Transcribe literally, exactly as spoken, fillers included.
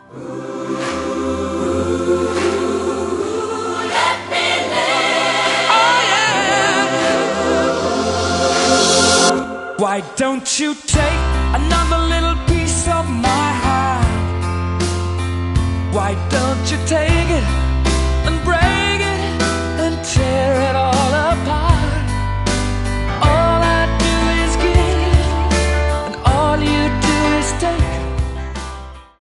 Why don't you take another little piece of my heart?